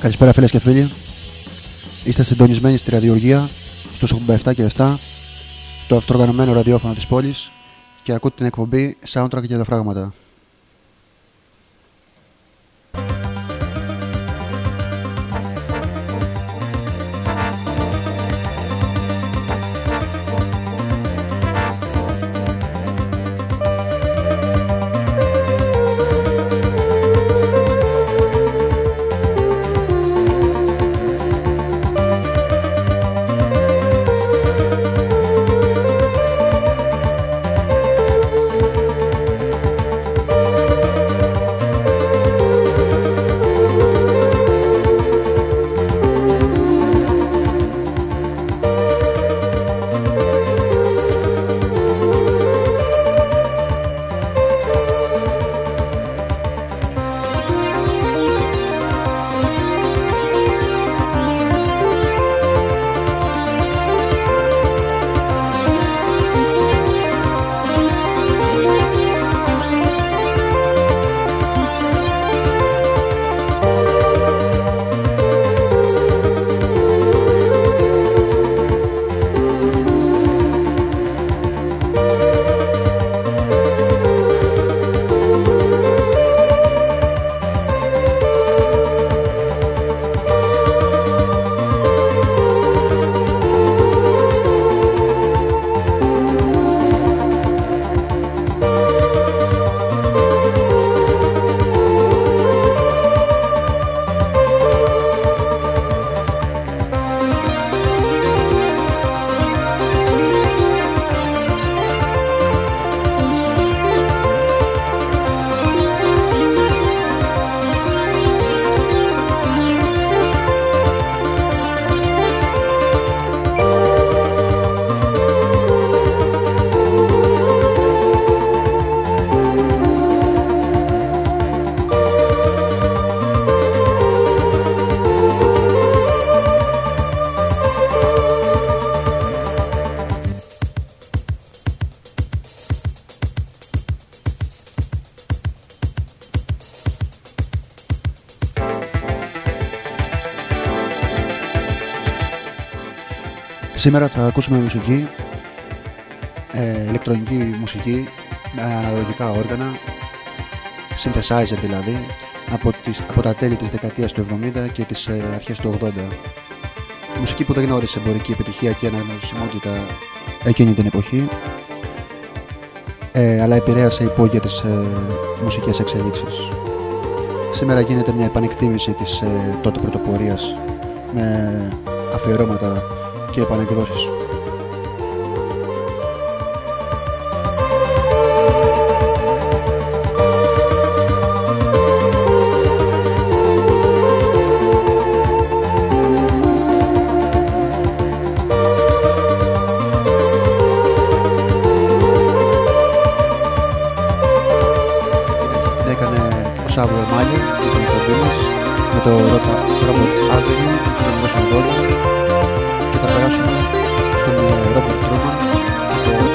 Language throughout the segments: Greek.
Καλησπέρα φίλες και φίλοι. Είστε συντονισμένοι στη ραδιοργία στους 87 και 7, το αυτοργανωμένο ραδιόφωνο της πόλης, και ακούτε την εκπομπή Soundtrack και Διαφράγματα. Σήμερα θα ακούσουμε μουσική, ηλεκτρονική μουσική, με αναλογικά όργανα, synthesizer δηλαδή, από τα τέλη της δεκαετίας του 70 και τις αρχές του 80. Μουσική που δεν γνώρισε εμπορική επιτυχία και αναγνωρισιμότητα εκείνη την εποχή, αλλά επηρέασε υπόγεια τις μουσικές εξελίξεις. Σήμερα γίνεται μια επανεκτίμηση της τότε πρωτοπορίας με αφιερώματα και επανεκδόσεις. Έκανε ο Σάββο Μάλιο την εκπομπή μας με το Robot Avenue του 1980. Και θα περάσουμε στον Robert Truman και το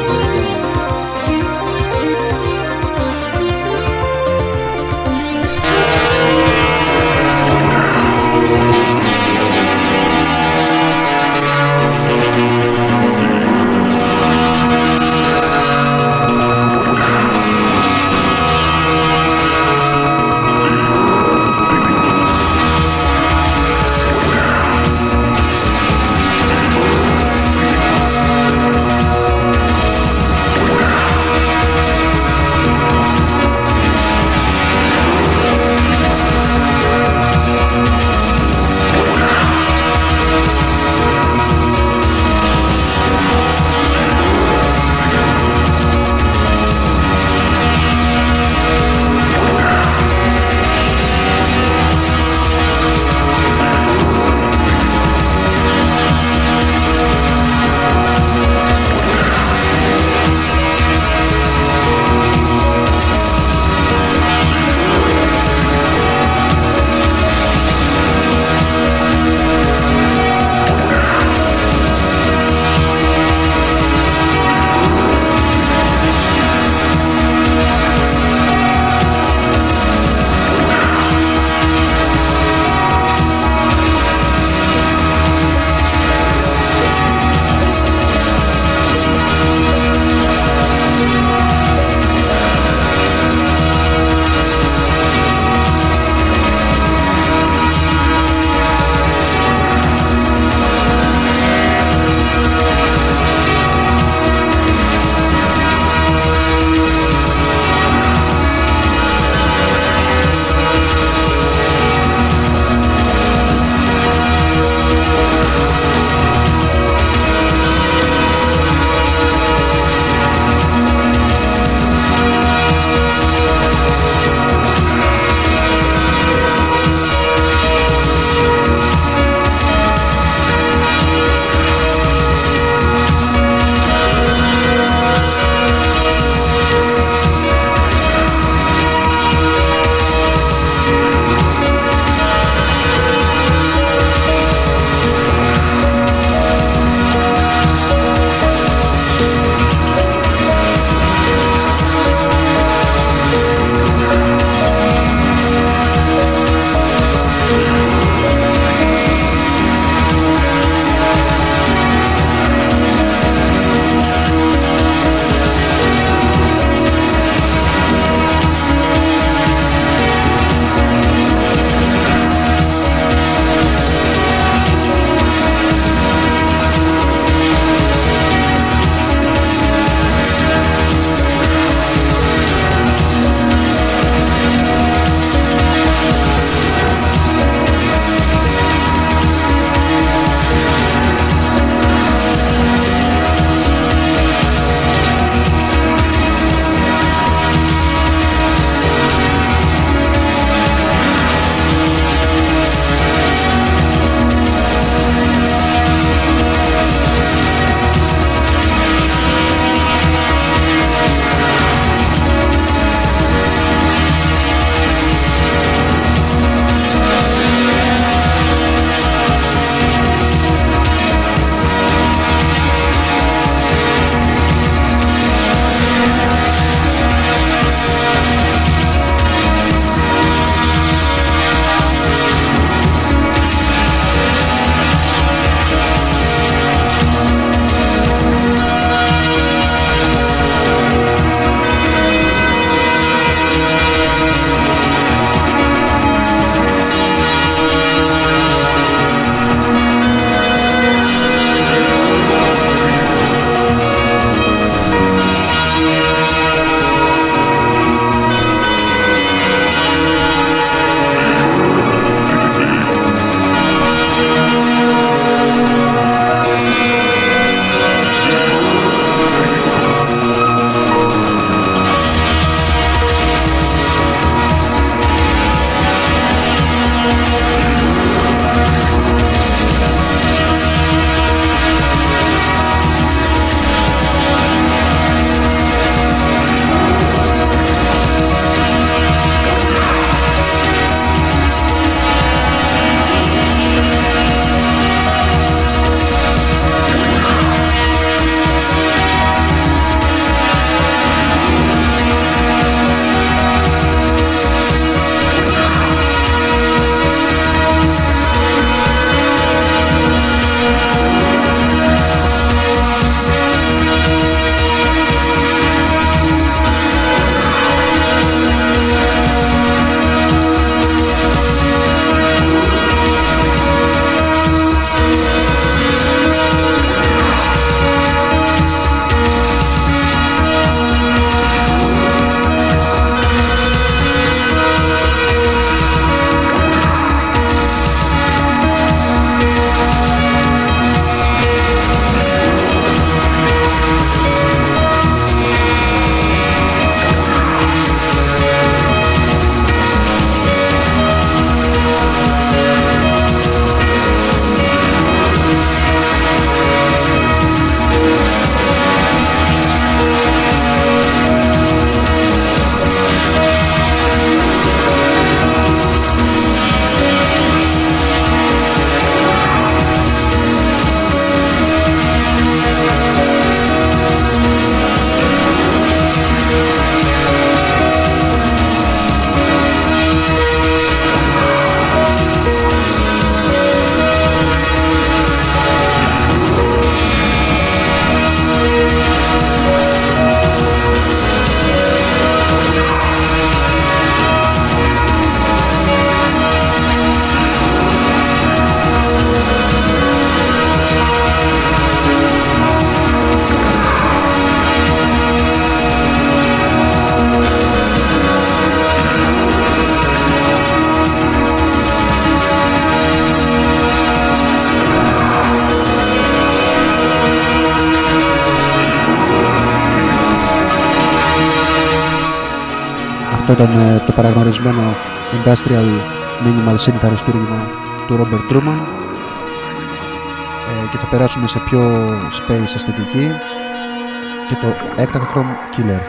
Αυτό ήταν το παραγνωρισμένο Industrial Minimal Synth αριστούργημα του Robert Truman, και θα περάσουμε σε πιο space αισθητική και το Ektachrome Killer.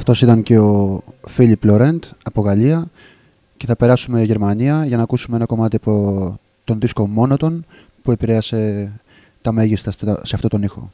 Αυτός ήταν και ο Φίλιπ Λορέντ από Γαλλία και θα περάσουμε Γερμανία για να ακούσουμε ένα κομμάτι από τον δίσκο Μόνοτον που επηρέασε τα μέγιστα σε αυτό τον ήχο.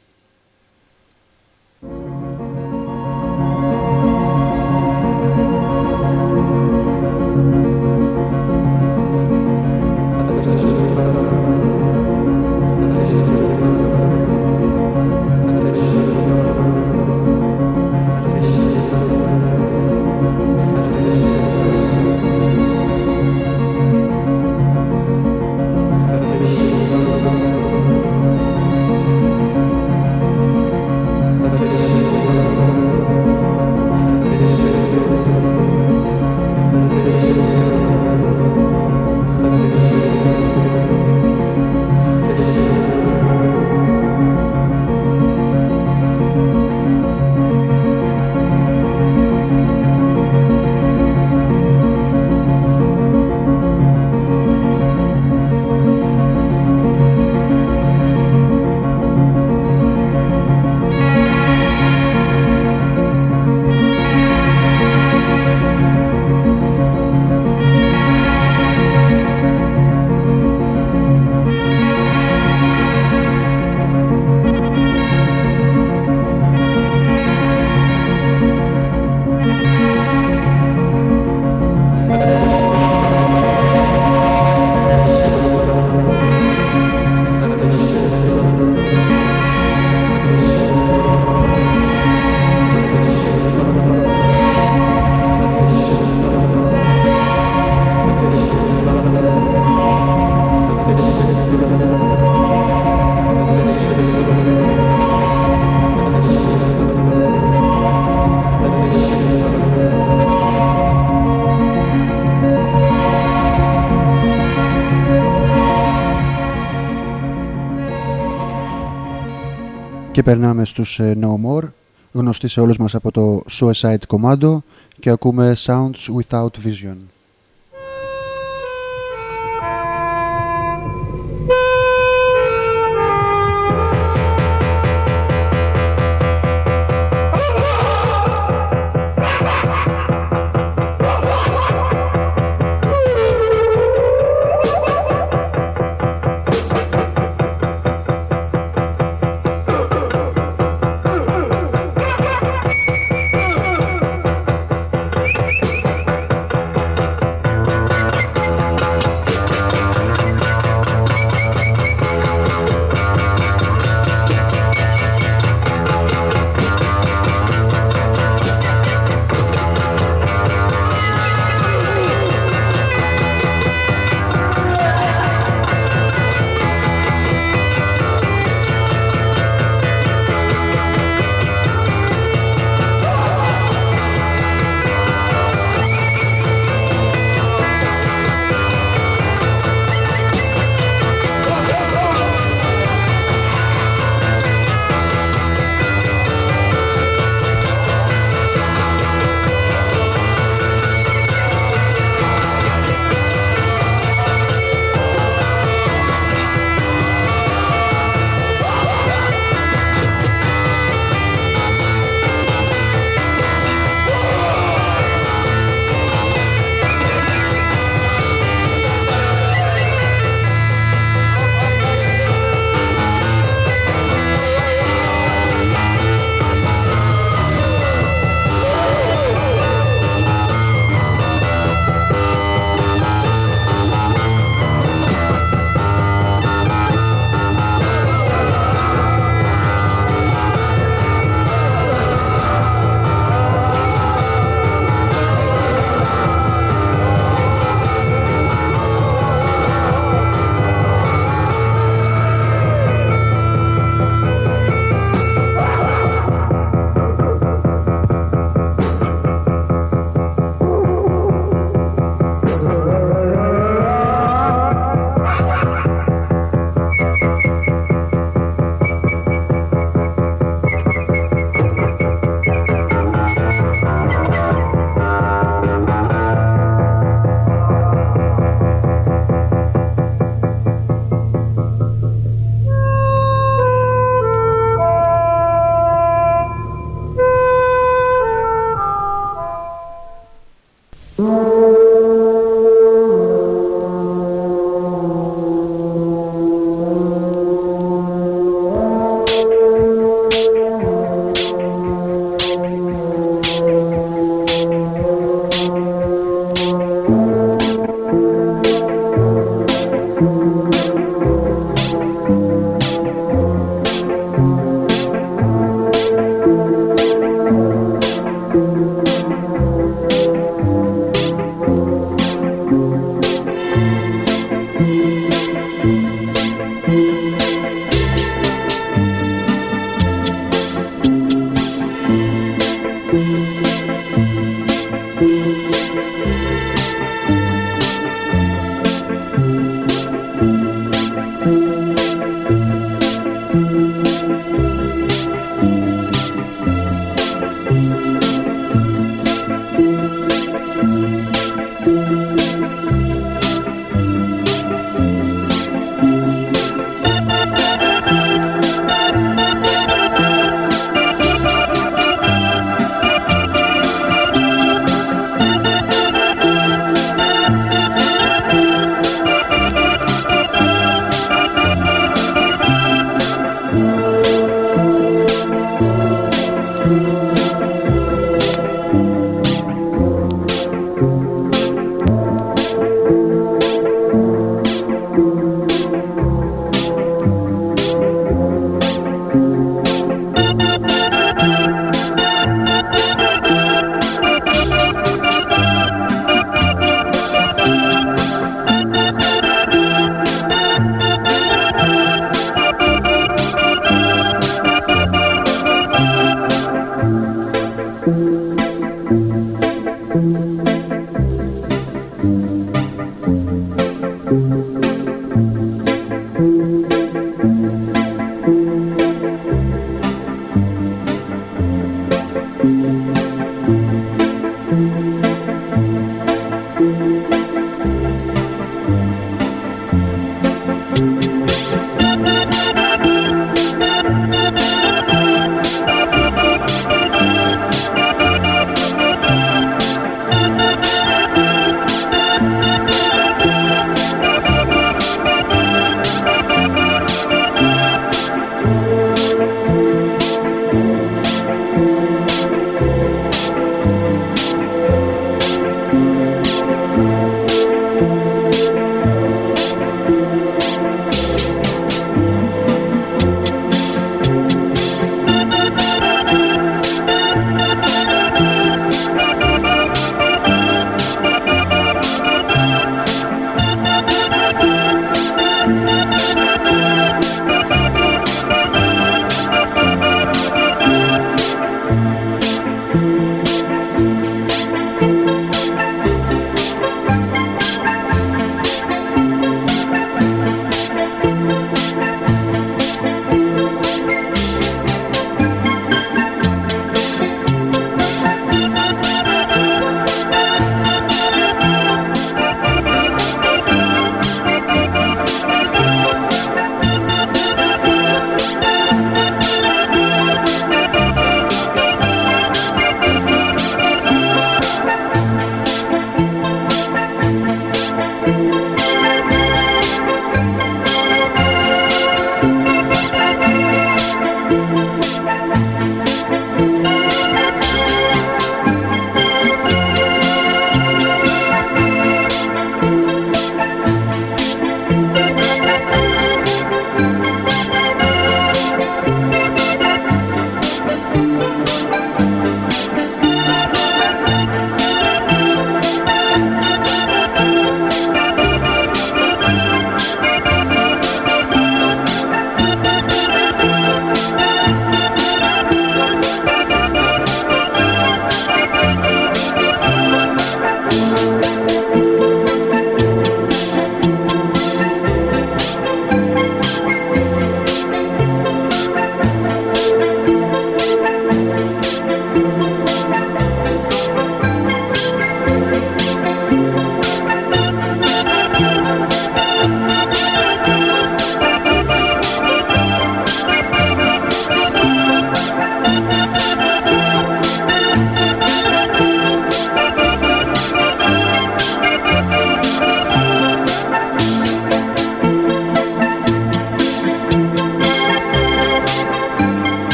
Και περνάμε στους No More, γνωστοί σε όλους μας από το Suicide Commando, και ακούμε Sounds Without Vision.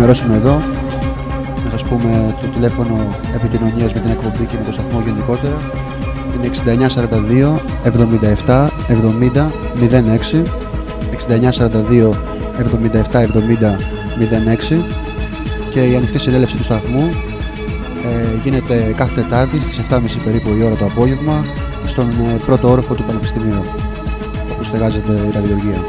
ενημερώσουμε εδώ, να σας πούμε το τηλέφωνο επικοινωνίας με την εκπομπή και με το σταθμό γενικότερα. Είναι 6942 77 70 06, 6942 77 70 06, και η ανοιχτή συνέλευση του σταθμού γίνεται κάθε Τετάρτη στις 7.30 περίπου η ώρα το απόγευμα στον πρώτο όροφο του Πανεπιστημίου, όπου στεγάζεται η ραδιοργία.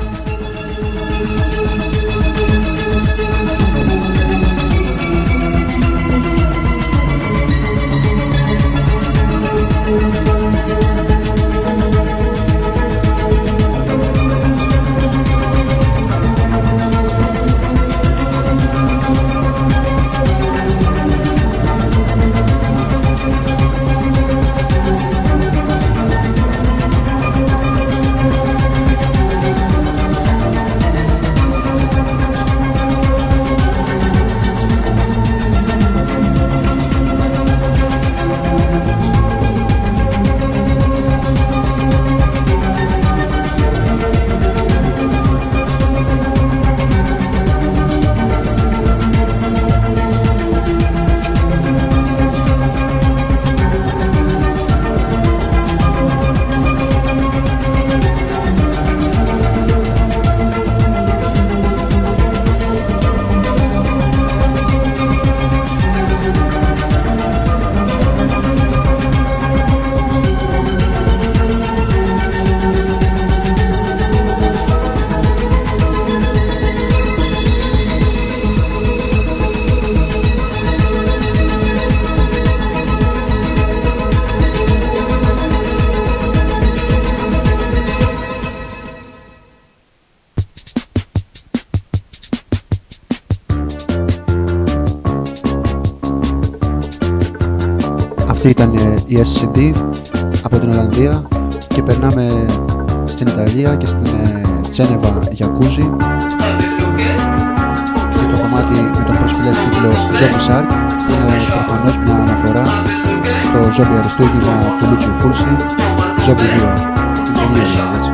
Αυτή ήταν η SCD από την Ολλανδία και περνάμε στην Ιταλία και στην Τζένεβα Jacuzzi και το κομμάτι με τον προσφυλές τίτλο Zombie Shark είναι προφανώς μια αναφορά στο zombie αριστούργημα του Λούτσιο Φούλση, Zombie 2, την ταινία δηλαδή, έτσι.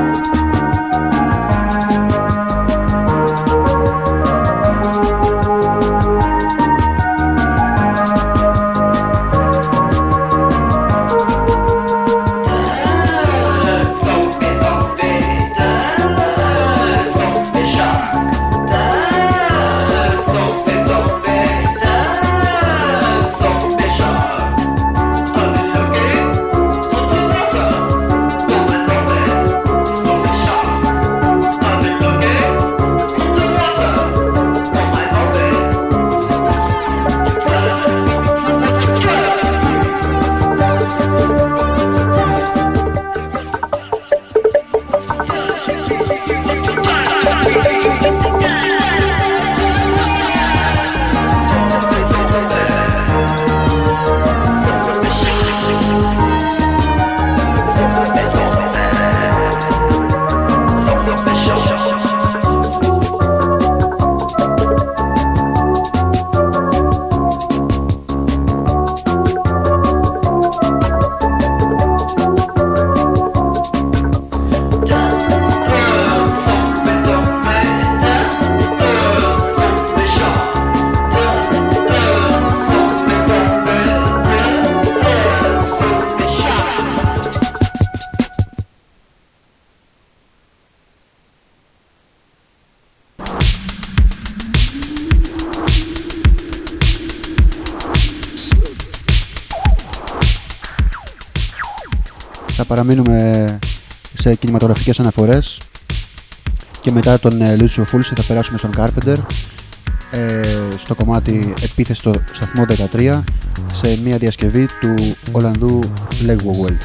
Θα παραμείνουμε σε κινηματογραφικές αναφορές και μετά τον Λούτσιο Φούλση θα περάσουμε στον Carpenter στο κομμάτι επίθεση στο σταθμό 13 σε μια διασκευή του Ολλανδού Legwowelt.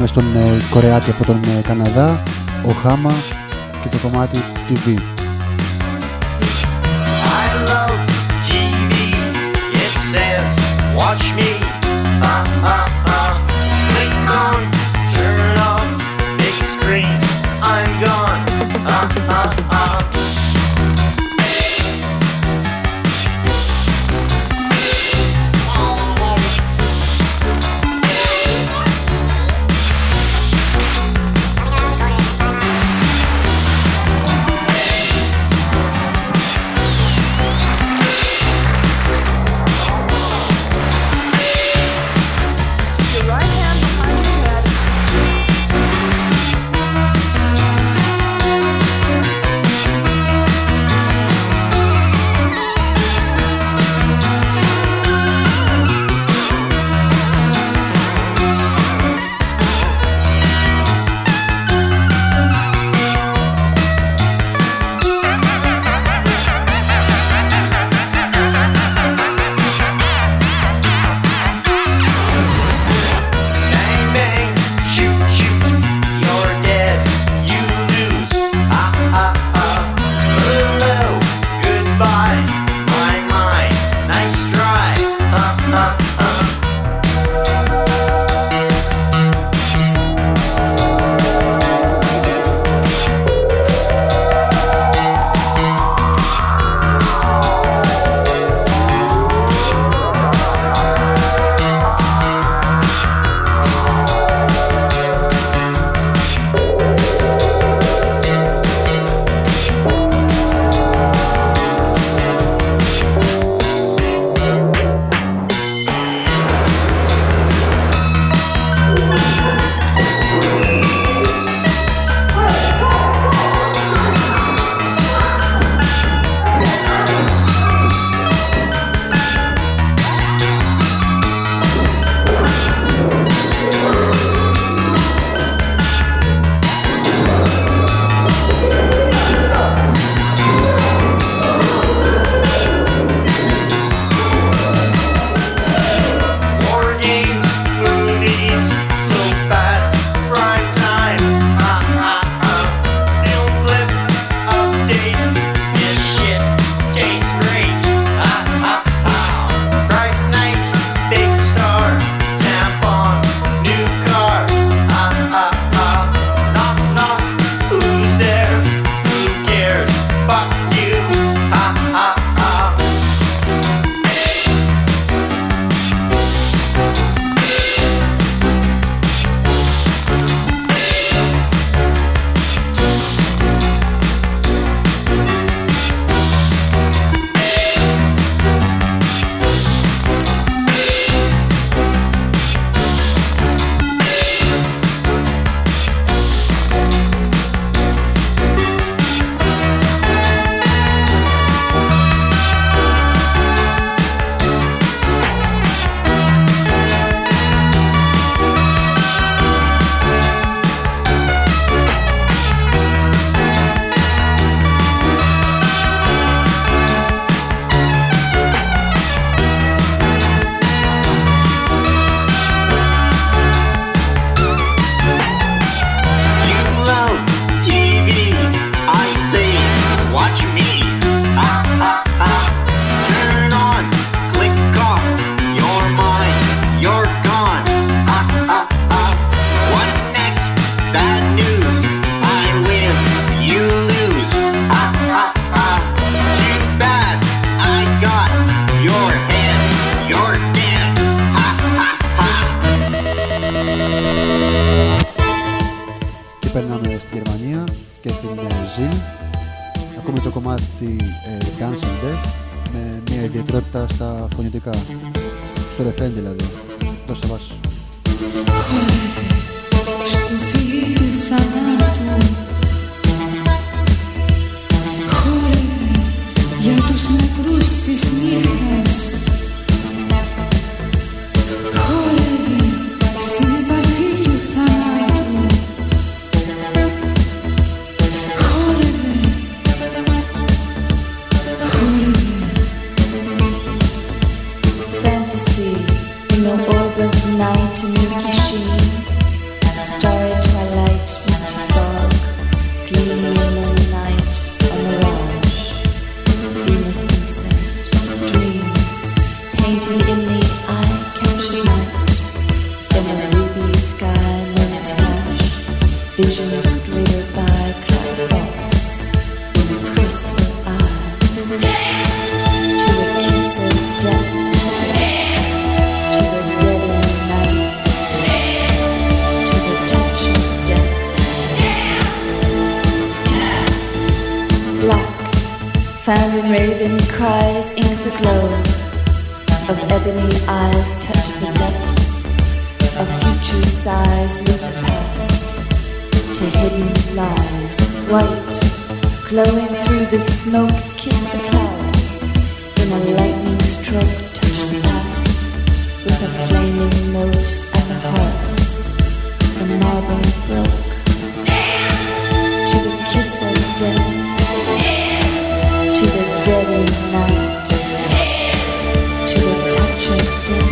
στον Κορεάτη από τον Καναδά, ο Χάμα και το κομμάτι TV. Watch me, click on, turn off, big screen, I'm gone, Ακούμε το κομμάτι Dance and Death με μια ιδιαιτερότητα στα φωνητικά, στο ρεφρέν δηλαδή. Δώσε βάση. Στο φιλί του θανάτου χόρευε για τους νεκρούς της νύχτας, χόρευε στην επαφή του θανάτου, χόρευε, χόρευε. Fantasy in the orb of night and Milky sheen. black, found in raven cries, ink the glow of ebony eyes, touch the depths of future sighs, leave the past to hidden lies. White, glowing through the smoke, kiss the clouds. In a lightning stroke, touch the past with a flaming note at the hearts. The marble broke to the kiss of death, to the dead in night, to the touch of death.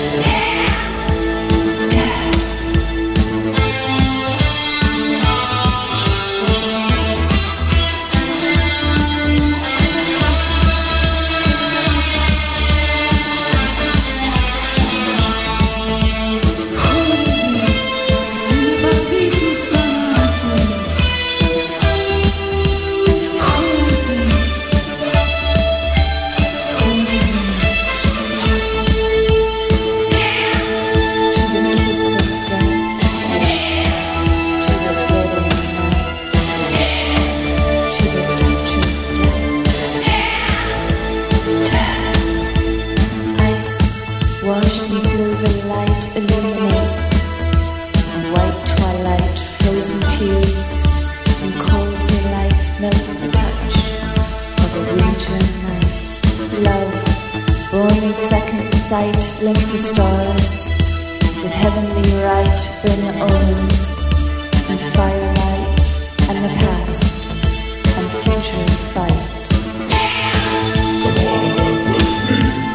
Link the stars with heavenly right, bring omens and firelight and the past and future fight. Come on and dance with me.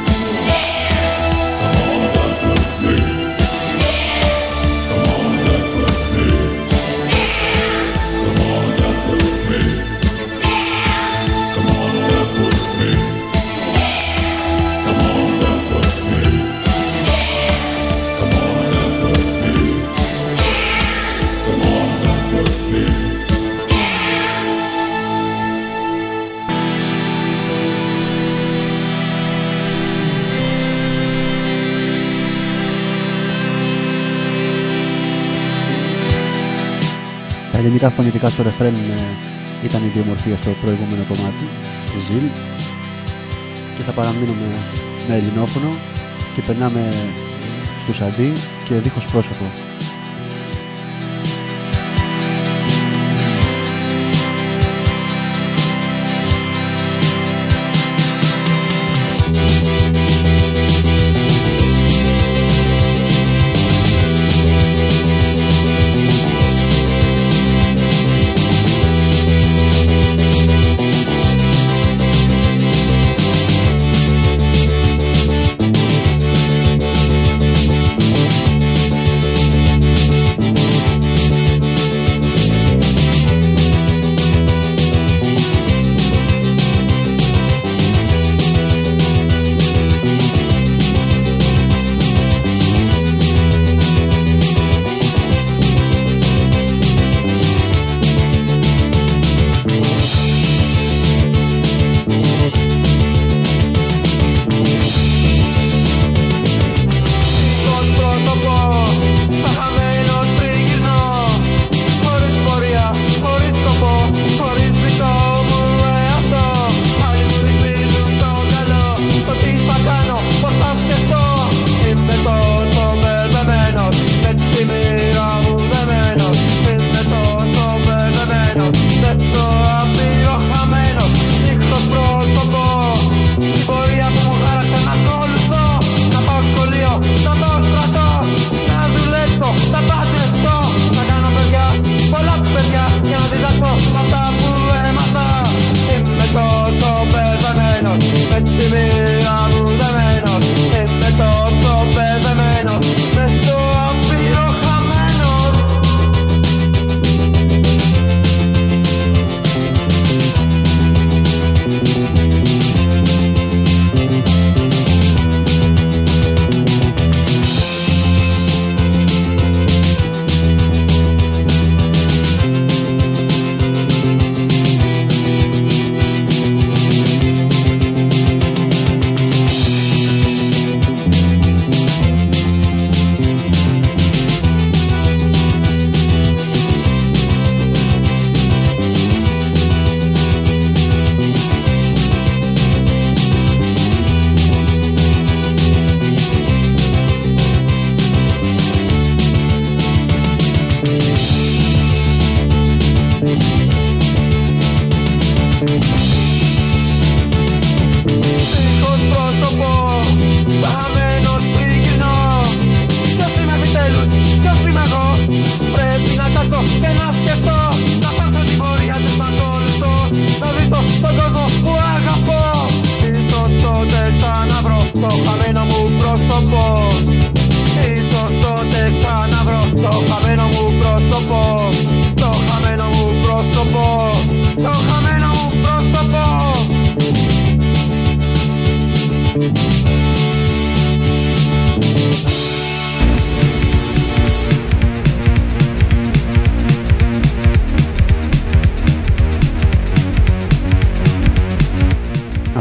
Come on and dance with me. Come on and dance with me. Come on and dance with me. Come on and dance with me. Come on and dance with me. Come on and dance with me. Come on and dance with me. Τα ελληνικά φωνητικά στο ρεφρέν ήταν η ιδιομορφία στο προηγούμενο κομμάτι, Ζιλ, και θα παραμείνουμε με ελληνόφωνο και περνάμε στους αντί και δίχως πρόσωπο.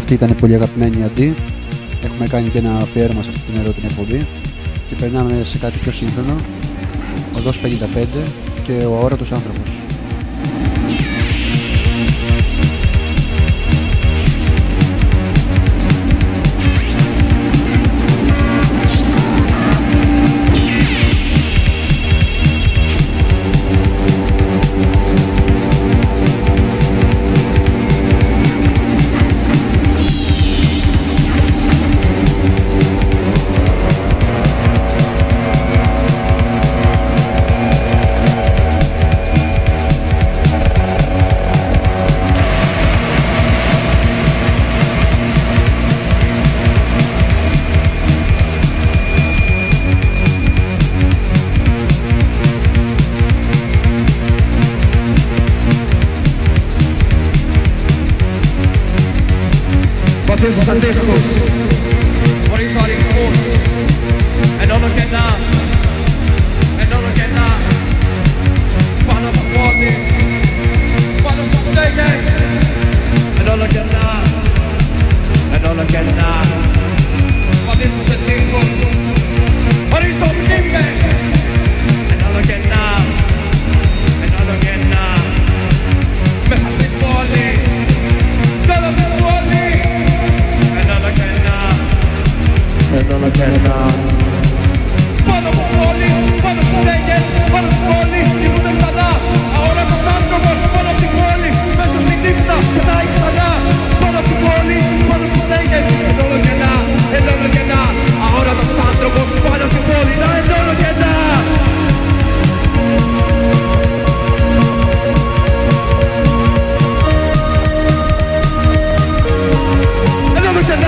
Αυτή ήταν πολύ αγαπημένη αντί. Έχουμε κάνει και ένα αφιέρωμα σε αυτήν εδώ την εκπομπή. Και περνάμε σε κάτι πιο σύγχρονο. Οδός 55 και ο αόρατος άνθρωπος. Πατήσεις αντίχους, χωρίς αριθμούς, εν όλο κενά, εν όλο κενά. Πάνω από πόλεις, πάνω από στέγες, εν όλο κενά, εν όλο κενά. Πατήσεις αντίχους, χωρίς ομνήμες, εν όλο κενά, εν όλο κενά. Μέσα στην πόλη, τώρα στην πόλη. Ενώ κενά. Πάνω από πόλη, πάνω από στέγες, πάνω από πόλη, κοιμούνται ξανά. Αόρατος άνθρωπος, πάνω από την πόλη, μέσα στη νύχτα, πετάει ξανά. Πάνω από την πόλη, πάνω από στέγες, ενώ κενά, ενώ κενά. Αόρατος άνθρωπος, πάνω από την πόλη, ενώ κενά. Ενώ κενά.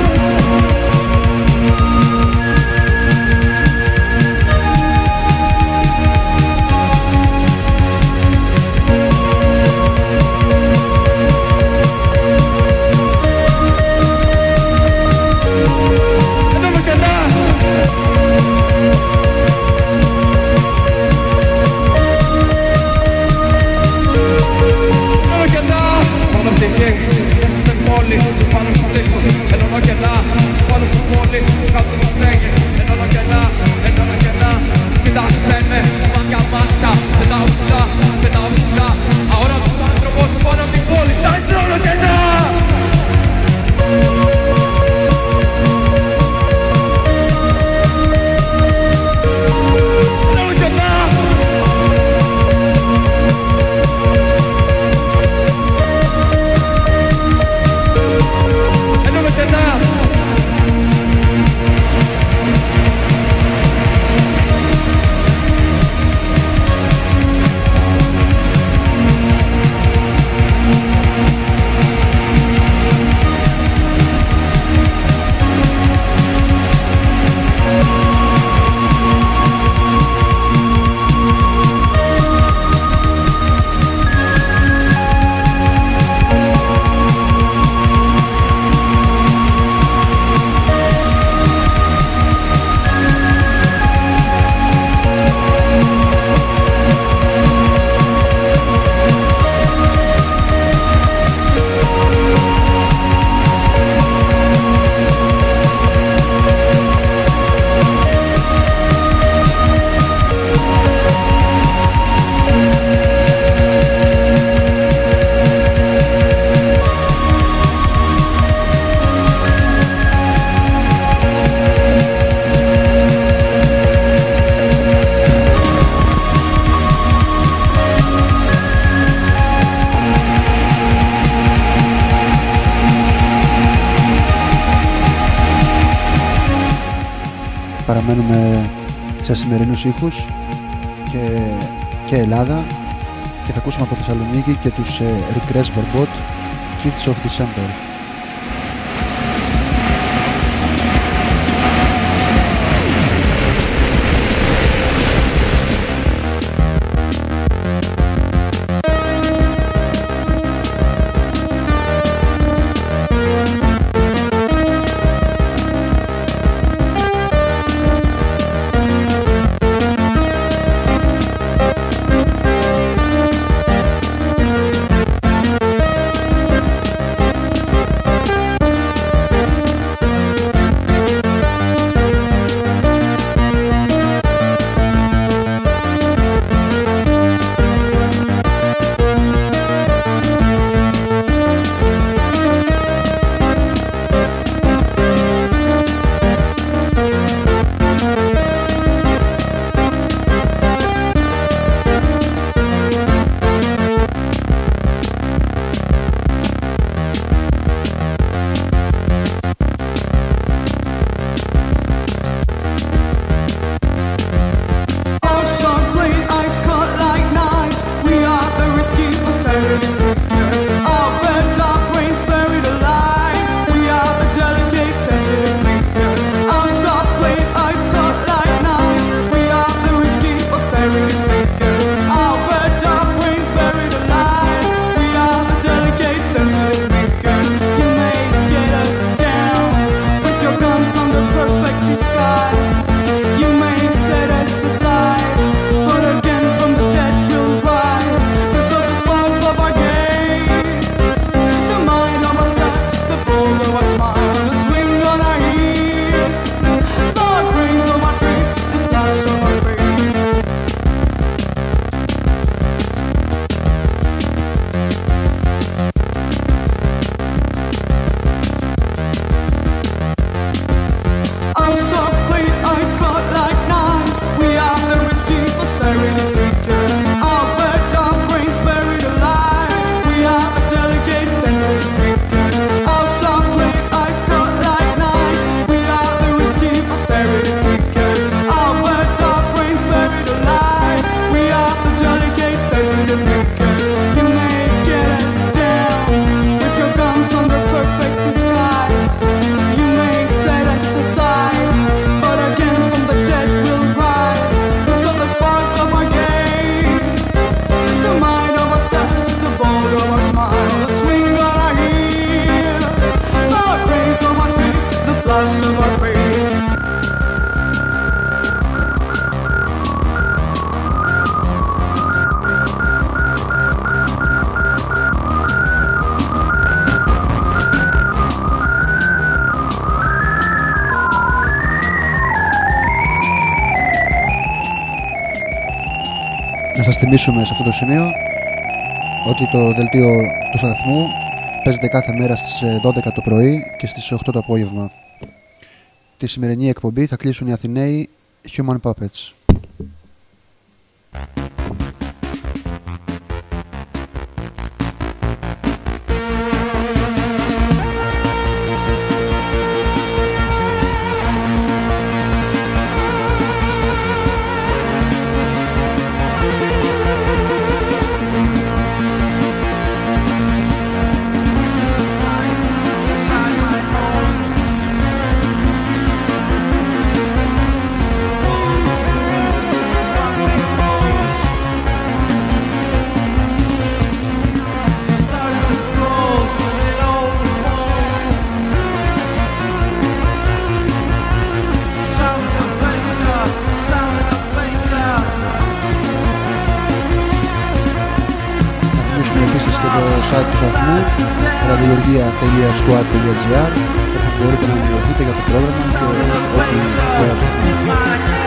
Παραμένουμε σε σημερινούς ήχους και Ελλάδα και θα ακούσουμε από Θεσσαλονίκη και τους Regress Verbot Kids of December. σας θυμίσουμε σε αυτό το σημείο ότι το δελτίο του σταθμού παίζεται κάθε μέρα στις 12 το πρωί και στις 8 το απόγευμα. Τη σημερινή εκπομπή θα κλείσουν οι Αθηναίοι Human Puppets. radiologia.squad.gr όπου μπορείτε να ενημερωθείτε για το πρόγραμμα και ό,τι χρειάζεται.